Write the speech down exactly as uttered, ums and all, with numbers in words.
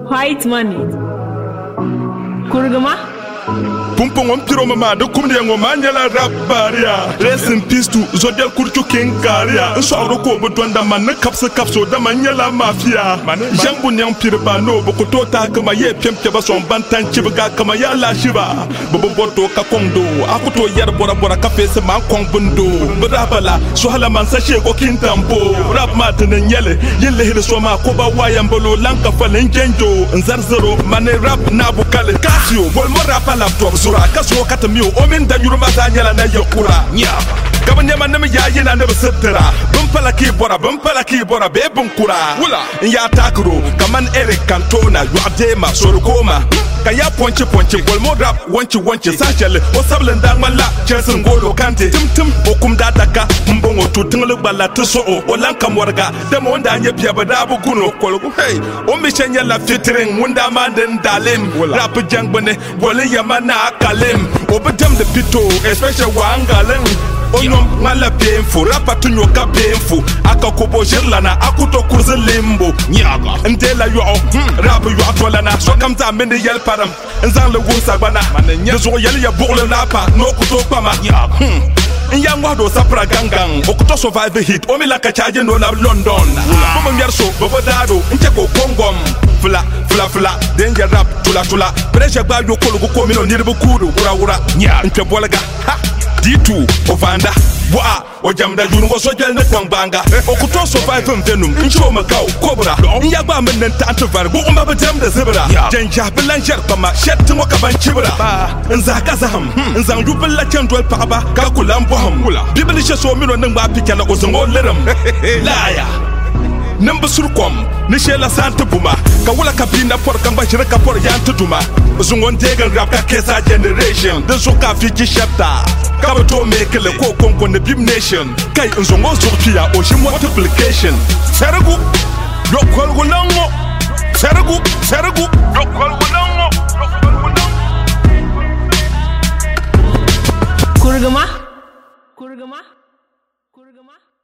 White money. Kurgama? Pumpong on piro mama de kumde ngo manjala rabaria. Rest in peace to Zodiel Kurchu King Karia. So roko botwanda man kapsa kapso da manjala mafia. Jambu nyang pirba no bokoto ta kama ye pempe ba son bantan chibuga kama ya la shiba. Bobo boto ka kondo akoto yar bora bora ka fese man kong bundo. Brabala so hala man sa she ko kintambo. Rap mat ne nyele yele hede so ma ko ba wayambolo lanka falen genjo. Nzarzero mane rap na bukale kasio bol mo rap laptop sura kaso kata miyo omin da yuruma za nyala na yakura nya kama nyama na ya yina na basitira bun pala ki bora bun pala ki bora be bun kura wula ya takro kaman Eric Cantona yuade ma soro koma kaya ponche ponche bol mo rap wanchi wanchi sachele o sablen da mala chesin golo kante tim tim okum da daka mbongo tutingle bala tuso o lanka morga da mo nda nya pia bada bu kuno kolgo hey o mi chenya la fitring munda manden dalim rap jangbane bol yamana kalim obedem the pito especially wangalem onyom mala painful rapa tunyo ka painful akakobo jirlana akuto kurze limbo nyaga ndela yo rap yo atolana so kamza mende yel param nzan le wonsa bana nzo yel ya bogle napa no kuto pama Nyangwa do sapra gangang okuto survive hit omi la kachaje no na London bomo nyarso bobo dado ncheko kongom fla fla fla danger rap tula tula pressure ba yo kolugo ko mino nirbu kudu wura wura nya nke bolaga ha ditu ovanda wa o jamda junu go sojel ne kwang okuto survive mvenum ncho makau kobra nyagba men ta antivar go umba betem da zebra janja bilanjar kama shet mo ka ban chibra nza kazam nza jubel la chendol paba ka kulam boham bibli she so mino nang ba pikana o zongo leram laya Number surkom, Nishela Santa Puma, Kawala Kabina por Kambashira Kapor Yantuduma, Zungon Degan Rapa Kesa generation, the Zoka Fiji chapter, Kabato make a coke on the Bib Nation, Kai Zungo Zokia, Ocean multiplication. Saragu, Rockwell Wulongo, Saragu, Saragu, Rockwell Wulongo, Kurgama? Kurgama? Kurgama?